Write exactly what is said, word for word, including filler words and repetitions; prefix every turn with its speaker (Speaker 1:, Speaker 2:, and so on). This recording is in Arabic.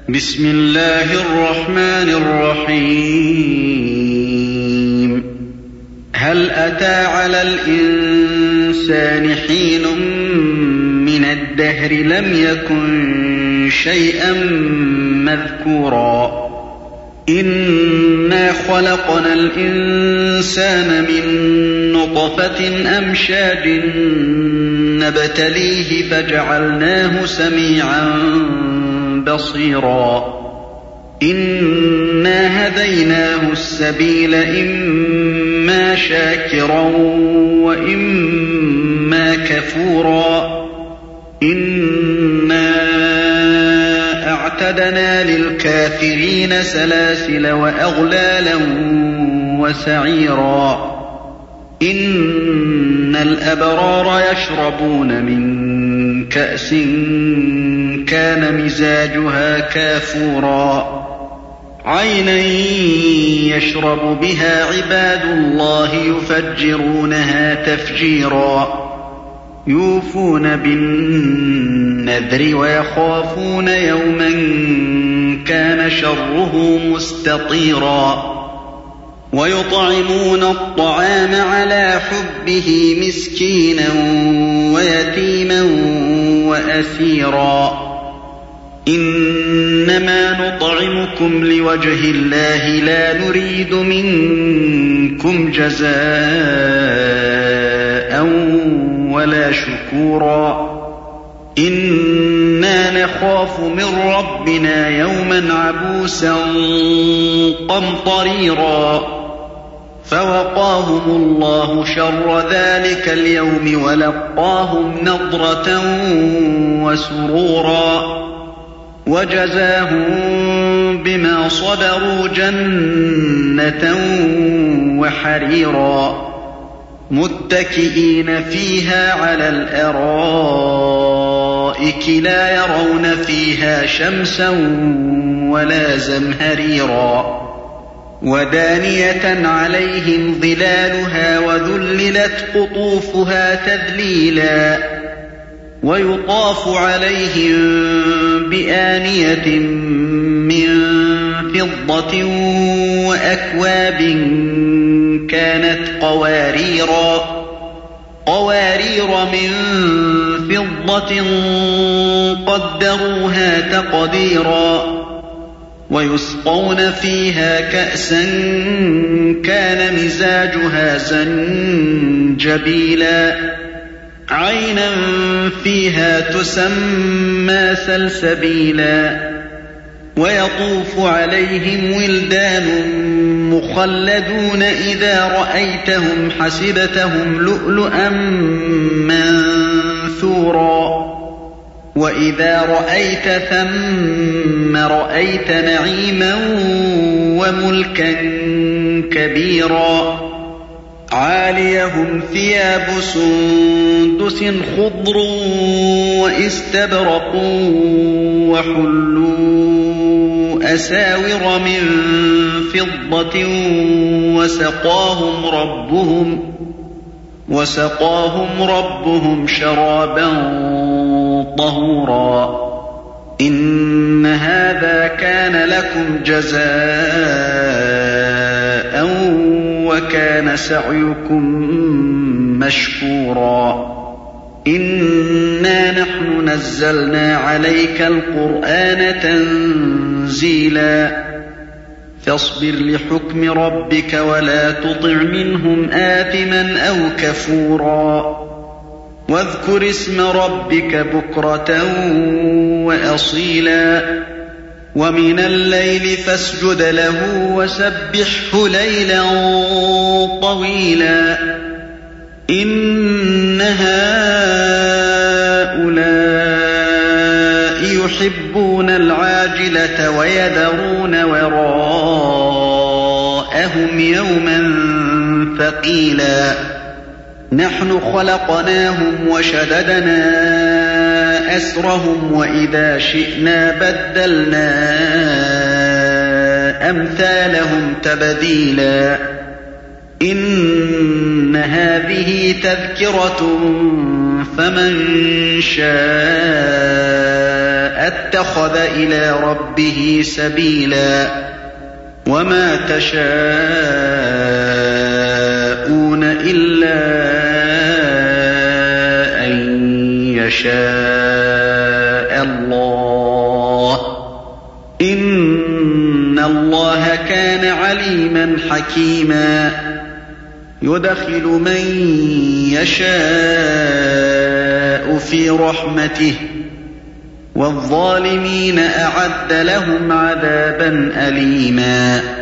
Speaker 1: بسم الله الرحمن الرحيم هل أتى على الإنسان حين من الدهر لم يكن شيئا مذكورا إنا خلقنا الإنسان من نطفة أمشاج نبتليه فجعلناه سميعا بصيرا إنا هديناه السبيل إما شاكرا وإما كفورا إنا أعتدنا للكافرين سلاسل وأغلالا وسعيرا إن الأبرار يشربون من كأس كان مزاجها كافورا عينا يشرب بها عباد الله يفجرونها تفجيرا يوفون بالنذر ويخافون يوما كان شره مستطيرا ويطعمون الطعام على حبه مسكينا ويتيما وأسيرا إنما نطعمكم لوجه الله لا نريد منكم جزاء ولا شكورا إنا نخاف من ربنا يوما عبوسا قمطريرا فوقاهم الله شر ذلك اليوم ولقاهم نضرة وسرورا وجزاهم بما صبروا جنة وحريرا متكئين فيها على الأرائك لا يرون فيها شمسا ولا زمهريرا ودانية عليهم ظلالها وذللت قطوفها تذليلا ويطاف عليهم بآنية من فضة وأكواب كانت قواريرا قوارير من فضة قدروها تقديرا ويسقون فيها كأسا كان مزاجها زنجبيلا عينا فيها تسمى سلسبيلا ويطوف عليهم ولدان مخلدون إذا رأيتهم حسبتهم لؤلؤا منثورا وإذا رأيت ثم رأيت نعيما وملكا كبيرا عاليهم ثياب سندس خضر واستبرق وحلوا أساور من فضة وسقاهم ربهم وسقاهم ربهم شرابا طهورا إن هذا كان لكم جزاء وكان سعيكم مشكورا إنا نحن نزلنا عليك القرآن تنزيلا فاصبر لحكم ربك ولا تطع منهم آثما أو كفورا واذكر اسم ربك بكرة وأصيلا ومن الليل فاسجد له وسبحه ليلا طويلا إن هؤلاء يحبون العاجلة ويذرون وراءهم يوما ثقيلا نحن خلقناهم وشددنا أسرهم وإذا شئنا بدلنا أمثالهم تبديلا إِنَّ هَٰذِهِ تَذْكِرَةٌ فَمَن شَاءَ اتَّخَذَ إِلَىٰ رَبِّهِ سَبِيلًا وَمَا تَشَاءُونَ إِلَّا أَن يَشَاءَ اللَّهُ ۚ إِنَّ اللَّهَ كَانَ عَلِيمًا حَكِيمًا يُدْخِلُ مَن يَشَاءُ فِي رَحْمَتِهِ ۚ وَالظَّالِمِينَ أَعَدَّ لَهُمْ عَذَابًا أَلِيمًا